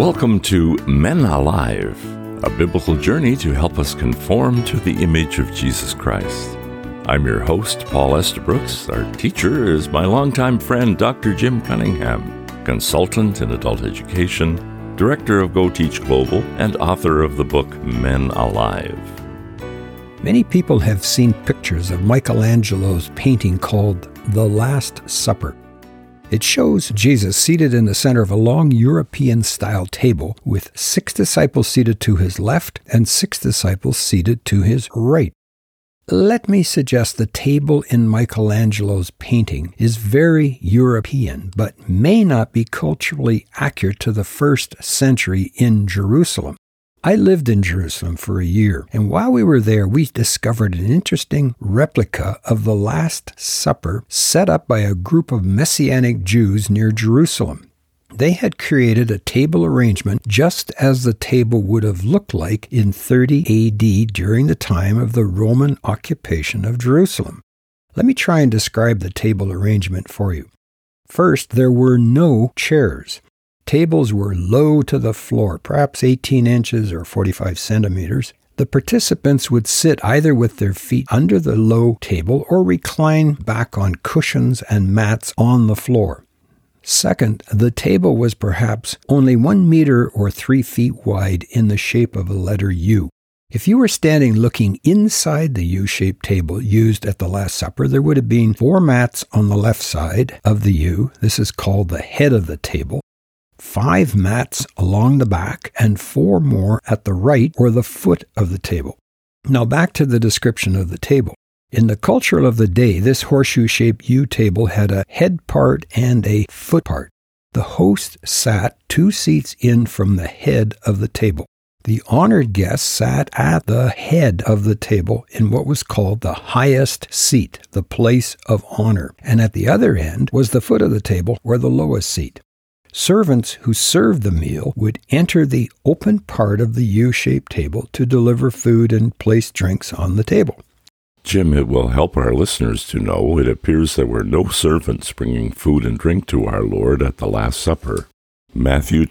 Welcome to Men Alive, a biblical journey to help us conform to the image of Jesus Christ. I'm your host, Paul Estabrooks. Our teacher is my longtime friend, Dr. Jim Cunningham, consultant in adult education, director of Go Teach Global, and author of the book Men Alive. Many people have seen pictures of Michelangelo's painting called The Last Supper. It shows Jesus seated in the center of a long European-style table with 6 disciples seated to his left and 6 disciples seated to his right. Let me suggest the table in Michelangelo's painting is very European, but may not be culturally accurate to the first century in Jerusalem. I lived in Jerusalem for a year, and while we were there, we discovered an interesting replica of the Last Supper set up by a group of Messianic Jews near Jerusalem. They had created a table arrangement just as the table would have looked like in 30 A.D. during the time of the Roman occupation of Jerusalem. Let me try and describe the table arrangement for you. First, there were no chairs. Tables were low to the floor, perhaps 18 inches or 45 centimeters. The participants would sit either with their feet under the low table or recline back on cushions and mats on the floor. Second, the table was perhaps only 1 meter or 3 feet wide in the shape of a letter U. If you were standing looking inside the U-shaped table used at the Last Supper, there would have been 4 mats on the left side of the U. This is called the head of the table. 5 mats along the back, and 4 more at the right or the foot of the table. Now back to the description of the table. In the culture of the day, this horseshoe-shaped U table had a head part and a foot part. The host sat 2 seats in from the head of the table. The honored guests sat at the head of the table in what was called the highest seat, the place of honor, and at the other end was the foot of the table, or the lowest seat. Servants who served the meal would enter the open part of the U-shaped table to deliver food and place drinks on the table. Jim, it will help our listeners to know it appears there were no servants bringing food and drink to our Lord at the Last Supper. Matthew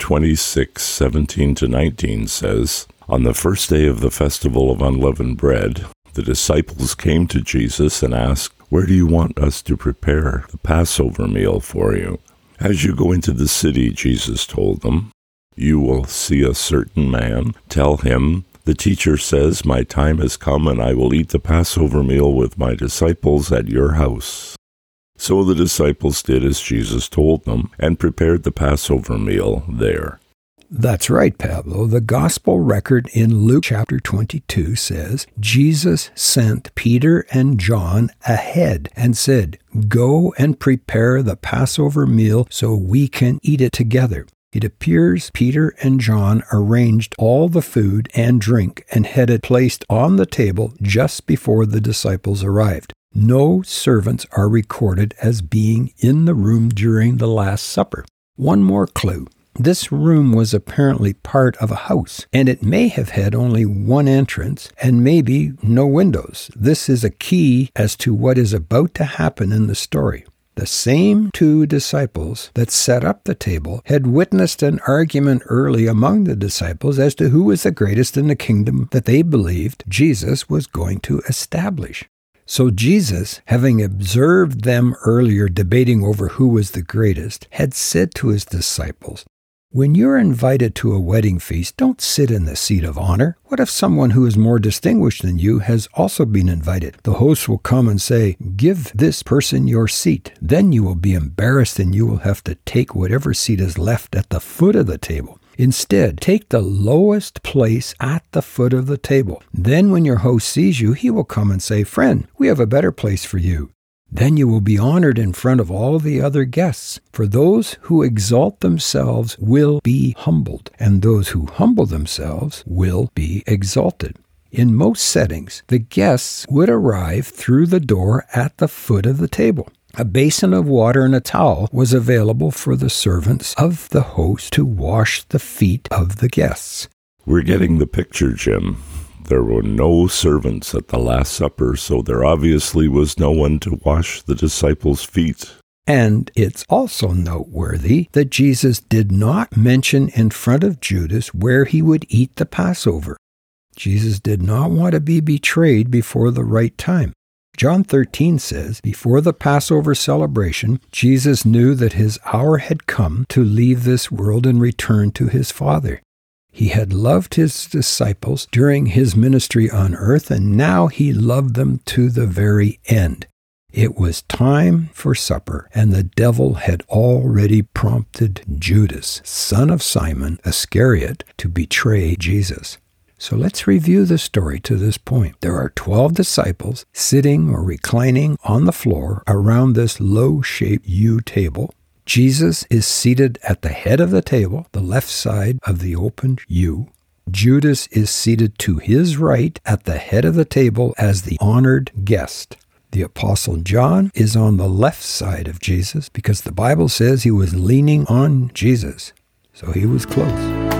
26:17-19 says, "On the first day of the festival of unleavened bread, the disciples came to Jesus and asked, 'Where do you want us to prepare the Passover meal for you?' 'As you go into the city,' Jesus told them, 'you will see a certain man. Tell him, the teacher says, my time has come and I will eat the Passover meal with my disciples at your house.' So the disciples did as Jesus told them and prepared the Passover meal there." That's right, Pablo. The gospel record in Luke chapter 22 says, Jesus sent Peter and John ahead and said, "Go and prepare the Passover meal so we can eat it together." It appears Peter and John arranged all the food and drink and had it placed on the table just before the disciples arrived. No servants are recorded as being in the room during the Last Supper. One more clue. This room was apparently part of a house, and it may have had only one entrance and maybe no windows. This is a key as to what is about to happen in the story. The same 2 disciples that set up the table had witnessed an argument early among the disciples as to who was the greatest in the kingdom that they believed Jesus was going to establish. So Jesus, having observed them earlier debating over who was the greatest, had said to his disciples, "When you're invited to a wedding feast, don't sit in the seat of honor. What if someone who is more distinguished than you has also been invited? The host will come and say, 'Give this person your seat.' Then you will be embarrassed and you will have to take whatever seat is left at the foot of the table. Instead, take the lowest place at the foot of the table. Then when your host sees you, he will come and say, 'Friend, we have a better place for you.' Then you will be honored in front of all the other guests. For those who exalt themselves will be humbled, and those who humble themselves will be exalted." In most settings, the guests would arrive through the door at the foot of the table. A basin of water and a towel was available for the servants of the host to wash the feet of the guests. We're getting the picture, Jim. There were no servants at the Last Supper, so there obviously was no one to wash the disciples' feet. And it's also noteworthy that Jesus did not mention in front of Judas where he would eat the Passover. Jesus did not want to be betrayed before the right time. John 13 says, before the Passover celebration, Jesus knew that his hour had come to leave this world and return to his Father. He had loved his disciples during his ministry on earth, and now he loved them to the very end. It was time for supper, and the devil had already prompted Judas, son of Simon Iscariot, to betray Jesus. So let's review the story to this point. There are 12 disciples sitting or reclining on the floor around this low-shaped U table. Jesus is seated at the head of the table, the left side of the open U. Judas is seated to his right at the head of the table as the honored guest. The Apostle John is on the left side of Jesus because the Bible says he was leaning on Jesus. So he was close.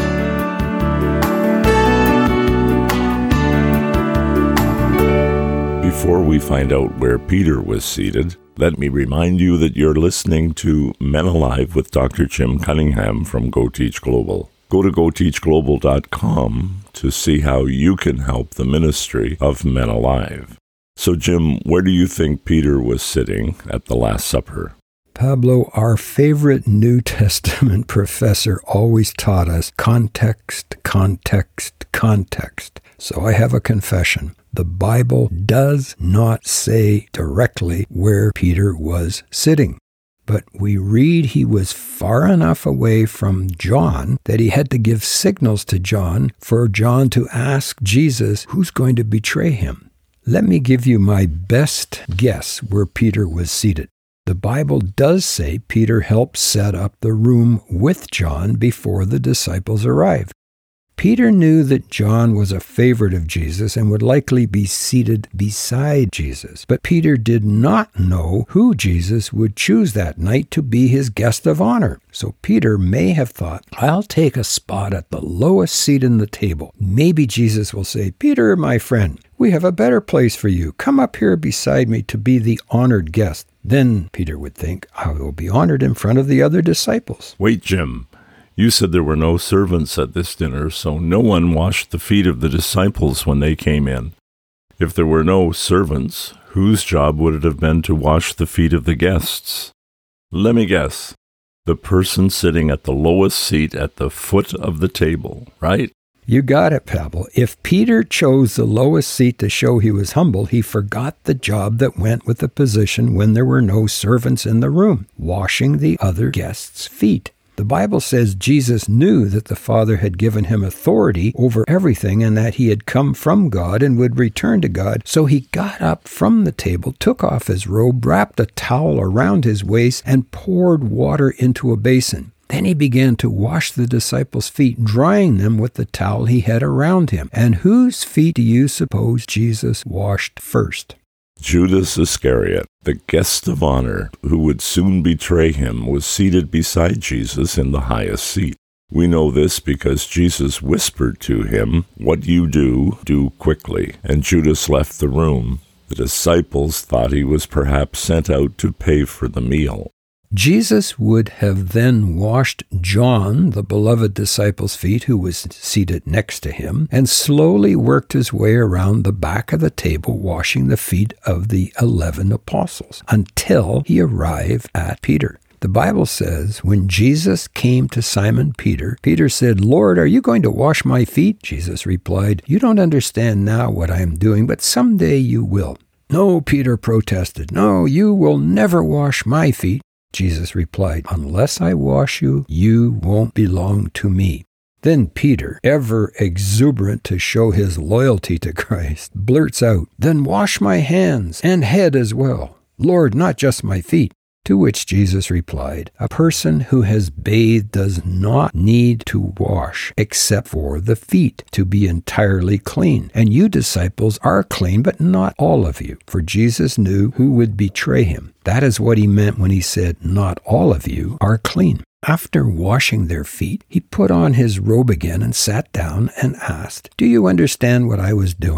Before we find out where Peter was seated, let me remind you that you're listening to Men Alive with Dr. Jim Cunningham from Go Teach Global. Go to goteachglobal.com to see how you can help the ministry of Men Alive. So, Jim, where do you think Peter was sitting at the Last Supper? Pablo, our favorite New Testament professor, always taught us context, context, context. So I have a confession. The Bible does not say directly where Peter was sitting, but we read he was far enough away from John that he had to give signals to John for John to ask Jesus who's going to betray him. Let me give you my best guess where Peter was seated. The Bible does say Peter helped set up the room with John before the disciples arrived. Peter knew that John was a favorite of Jesus and would likely be seated beside Jesus. But Peter did not know who Jesus would choose that night to be his guest of honor. So Peter may have thought, I'll take a spot at the lowest seat in the table. Maybe Jesus will say, Peter, my friend, we have a better place for you. Come up here beside me to be the honored guest. Then Peter would think, I will be honored in front of the other disciples. Wait, Jim. You said there were no servants at this dinner, so no one washed the feet of the disciples when they came in. If there were no servants, whose job would it have been to wash the feet of the guests? Let me guess. The person sitting at the lowest seat at the foot of the table, right? You got it, Pablo. If Peter chose the lowest seat to show he was humble, he forgot the job that went with the position when there were no servants in the room, washing the other guests' feet. The Bible says Jesus knew that the Father had given him authority over everything and that he had come from God and would return to God. So he got up from the table, took off his robe, wrapped a towel around his waist, and poured water into a basin. Then he began to wash the disciples' feet, drying them with the towel he had around him. And whose feet do you suppose Jesus washed first? Judas Iscariot, the guest of honor who would soon betray him, was seated beside Jesus in the highest seat. We know this because Jesus whispered to him, "What you do, do quickly." And Judas left the room. The disciples thought he was perhaps sent out to pay for the meal. Jesus would have then washed John, the beloved disciple's feet, who was seated next to him, and slowly worked his way around the back of the table, washing the feet of the 11 apostles, until he arrived at Peter. The Bible says, when Jesus came to Simon Peter, Peter said, "Lord, are you going to wash my feet?" Jesus replied, "You don't understand now what I am doing, but someday you will." "No," Peter protested. "No, you will never wash my feet." Jesus replied, "Unless I wash you, you won't belong to me." Then Peter, ever exuberant to show his loyalty to Christ, blurts out, "Then wash my hands and head as well. Lord, not just my feet." To which Jesus replied, "A person who has bathed does not need to wash except for the feet to be entirely clean. And you disciples are clean, but not all of you." For Jesus knew who would betray him. That is what he meant when he said, "Not all of you are clean." After washing their feet, he put on his robe again and sat down and asked, "Do you understand what I was doing?"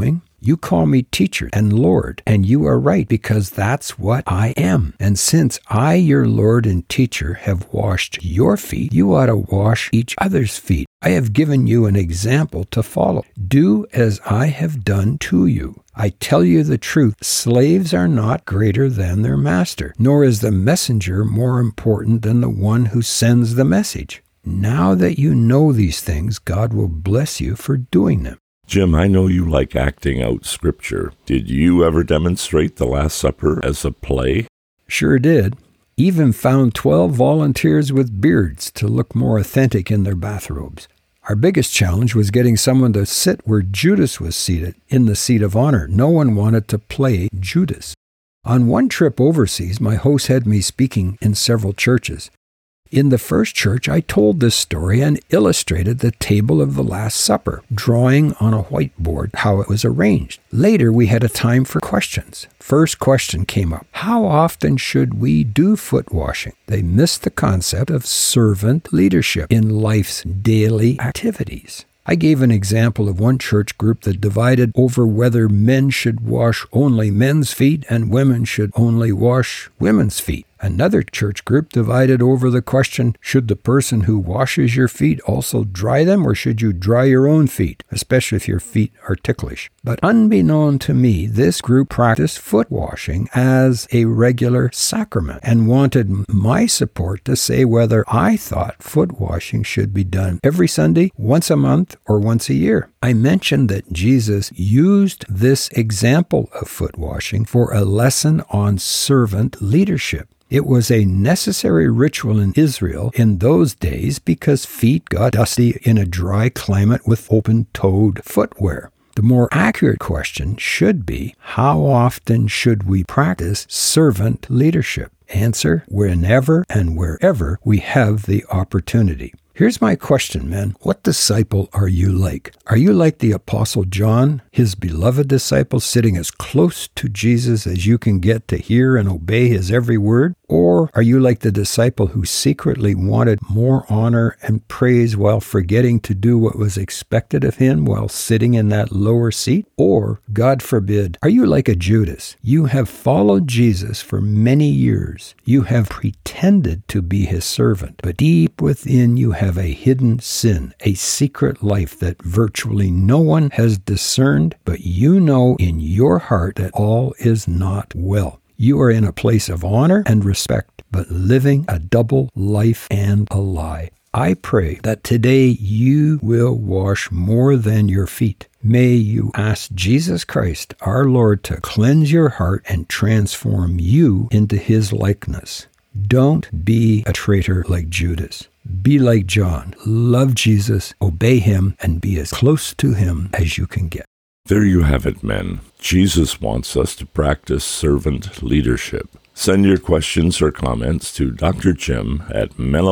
You call me teacher and Lord, and you are right, because that's what I am. And since I, your Lord and teacher, have washed your feet, you ought to wash each other's feet. I have given you an example to follow. Do as I have done to you. I tell you the truth, slaves are not greater than their master, nor is the messenger more important than the one who sends the message. Now that you know these things, God will bless you for doing them. Jim, I know you like acting out Scripture. Did you ever demonstrate the Last Supper as a play? Sure did. Even found 12 volunteers with beards to look more authentic in their bathrobes. Our biggest challenge was getting someone to sit where Judas was seated, in the seat of honor. No one wanted to play Judas. On one trip overseas, my host had me speaking in several churches. In the first church, I told this story and illustrated the table of the Last Supper, drawing on a whiteboard how it was arranged. Later, we had a time for questions. First question came up: how often should we do foot washing? They missed the concept of servant leadership in life's daily activities. I gave an example of one church group that divided over whether men should wash only men's feet and women should only wash women's feet. Another church group divided over the question, should the person who washes your feet also dry them, or should you dry your own feet, especially if your feet are ticklish? But unbeknown to me, this group practiced foot washing as a regular sacrament and wanted my support to say whether I thought foot washing should be done every Sunday, once a month, or once a year. I mentioned that Jesus used this example of foot washing for a lesson on servant leadership. It was a necessary ritual in Israel in those days because feet got dusty in a dry climate with open-toed footwear. The more accurate question should be, how often should we practice servant leadership? Answer, whenever and wherever we have the opportunity. Here's my question, men. What disciple are you like? Are you like the Apostle John, his beloved disciple, sitting as close to Jesus as you can get to hear and obey his every word? Or are you like the disciple who secretly wanted more honor and praise while forgetting to do what was expected of him while sitting in that lower seat? Or, God forbid, are you like a Judas? You have followed Jesus for many years. You have pretended to be his servant, but deep within you have a hidden sin, a secret life that virtually no one has discerned, but you know in your heart that all is not well. You are in a place of honor and respect, but living a double life and a lie. I pray that today you will wash more than your feet. May you ask Jesus Christ, our Lord, to cleanse your heart and transform you into his likeness. Don't be a traitor like Judas. Be like John. Love Jesus, obey him, and be as close to him as you can get. There you have it, men. Jesus wants us to practice servant leadership. Send your questions or comments to Dr. Jim at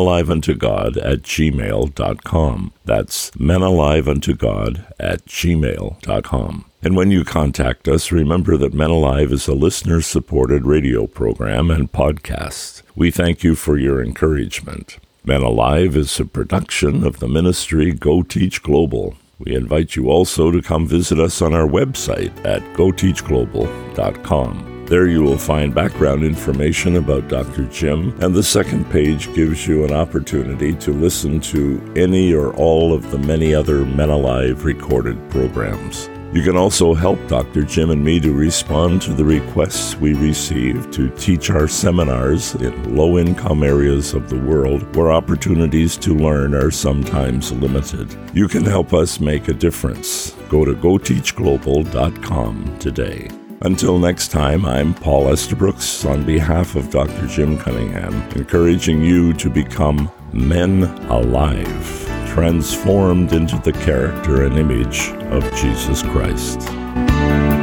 menaliveuntogod@gmail.com. That's menaliveuntogod@gmail.com. And when you contact us, remember that Men Alive is a listener-supported radio program and podcast. We thank you for your encouragement. Men Alive is a production of the ministry Go Teach Global. We invite you also to come visit us on our website at goteachglobal.com. There you will find background information about Dr. Jim, and the second page gives you an opportunity to listen to any or all of the many other Men Alive recorded programs. You can also help Dr. Jim and me to respond to the requests we receive to teach our seminars in low-income areas of the world where opportunities to learn are sometimes limited. You can help us make a difference. Go to goteachglobal.com today. Until next time, I'm Paul Estabrooks on behalf of Dr. Jim Cunningham, encouraging you to become men alive, transformed into the character and image of Jesus Christ.